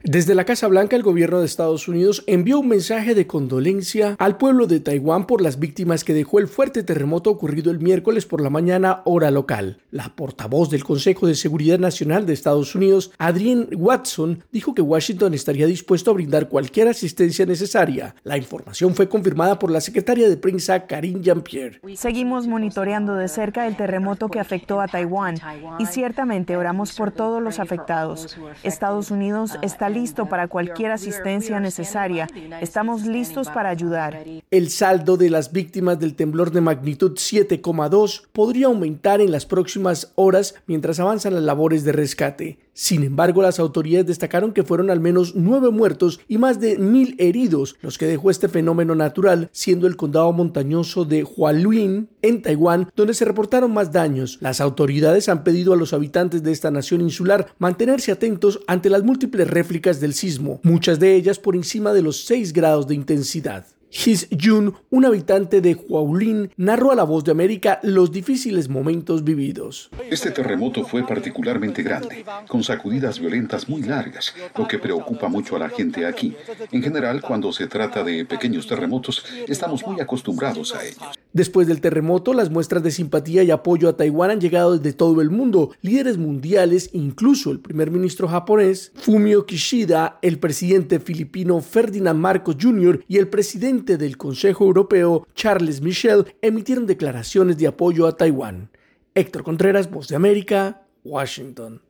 Desde la Casa Blanca, el gobierno de Estados Unidos envió un mensaje de condolencia al pueblo de Taiwán por las víctimas que dejó el fuerte terremoto ocurrido el miércoles por la mañana, hora local. La portavoz del Consejo de Seguridad Nacional de Estados Unidos, Adrienne Watson, dijo que Washington estaría dispuesto a brindar cualquier asistencia necesaria. La información fue confirmada por la secretaria de prensa, Karine Jean-Pierre. Seguimos monitoreando de cerca el terremoto que afectó a Taiwán y ciertamente oramos por todos los afectados. Estados Unidos está listo para cualquier asistencia necesaria. Estamos listos para ayudar. El saldo de las víctimas del temblor de magnitud 7,2 podría aumentar en las próximas horas mientras avanzan las labores de rescate. Sin embargo, las autoridades destacaron que fueron al menos 9 muertos y más de 1,000 heridos los que dejó este fenómeno natural, siendo el condado montañoso de Hualien, en Taiwán, donde se reportaron más daños. Las autoridades han pedido a los habitantes de esta nación insular mantenerse atentos ante las múltiples réplicas del sismo, muchas de ellas por encima de los 6 grados de intensidad. His Jun, un habitante de Hualien, narró a La Voz de América los difíciles momentos vividos. Este terremoto fue particularmente grande, con sacudidas violentas muy largas, lo que preocupa mucho a la gente aquí. En general, cuando se trata de pequeños terremotos, estamos muy acostumbrados a ellos. Después del terremoto, las muestras de simpatía y apoyo a Taiwán han llegado desde todo el mundo. Líderes mundiales, incluso el primer ministro japonés, Fumio Kishida, el presidente filipino Ferdinand Marcos Jr. y el presidente del Consejo Europeo, Charles Michel, emitieron declaraciones de apoyo a Taiwán. Héctor Contreras, Voz de América, Washington.